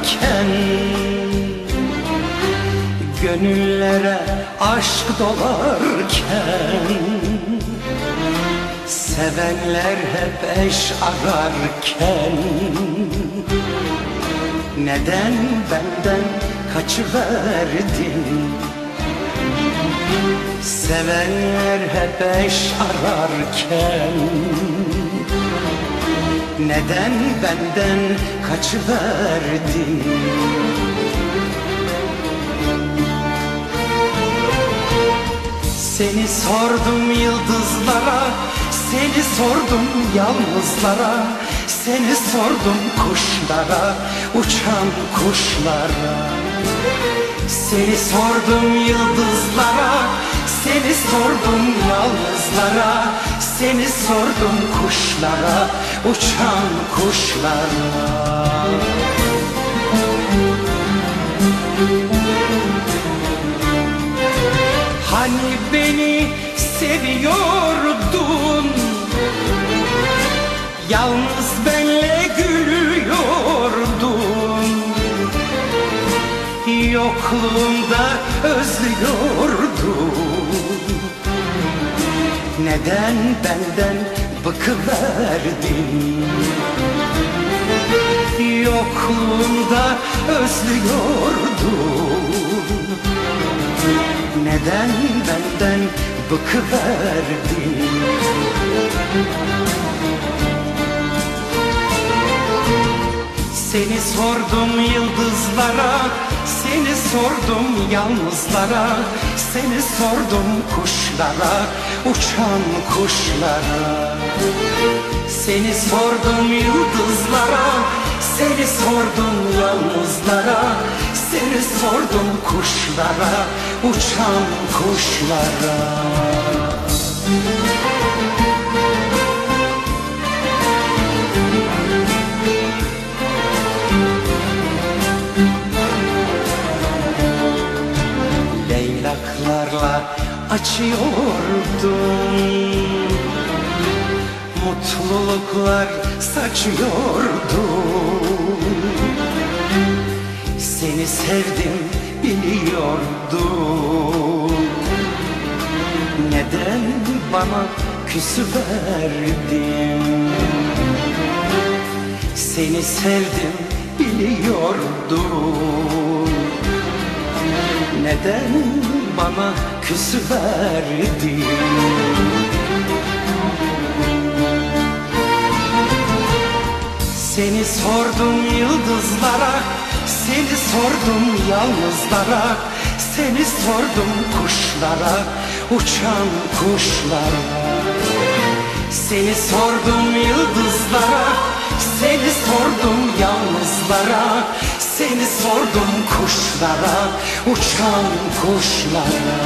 ararken, gönüllere aşk dolarken, sevenler hep eş ararken, neden benden kaçıverdin? Sevenler hep eş ararken, neden benden kaçıverdin? Seni sordum yıldızlara, seni sordum yalnızlara, seni sordum kuşlara, uçan kuşlara. Seni sordum yıldızlara, seni sordum yalnızlara, seni sordum kuşlara, uçan kuşlara. Hani beni seviyordun, yalnız benle gülüyordun, yokluğumda özlüyordun. Neden benden bıkıverdin? Yokluğumda özlüyordun. Neden benden bıkıverdin? Seni sordum yıldızlara, seni sordum yalnızlara, seni sordum kuşlara, uçan kuşlara. Seni sordum yıldızlara, seni sordum yalnızlara, seni sordum kuşlara, uçan kuşlara. Leylaklarla açıyordum, mutluluklar saçıyordum. Seni sevdim biliyordum. Neden bana küsüverdin? Seni sevdim biliyordum. Neden bana küsüverdin? Seni sordum yıldızlara, seni sordum yalnızlara, seni sordum kuşlara, uçan kuşlara. Seni sordum yıldızlara, seni sordum yalnızlara, seni sordum kuşlara, uçan kuşlara.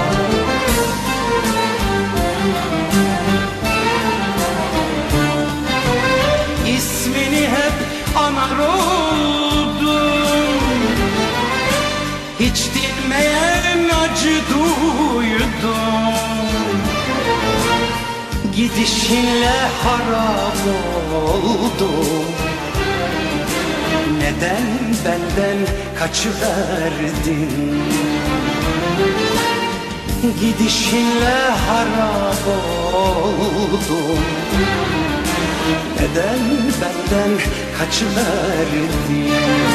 İsmini hep anar oldum, hiç dinmeyen acı duydum. Gidişinle harap oldum. Neden benden kaçıverdin? Gidişinle harap oldum. Neden benden kaçıverdin?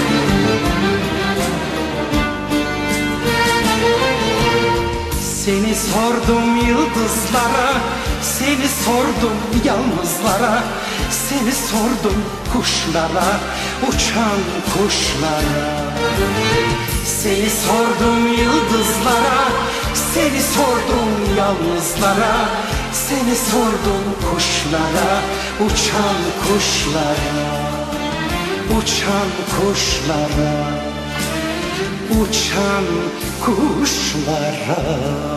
Seni sordum yıldızlara, seni sordum yalnızlara, seni sordum kuşlara, uçan kuşlara. Seni sordum yıldızlara, seni sordum yalnızlara, seni sordum kuşlara, uçan kuşlara, uçan kuşlara, uçan kuşlara.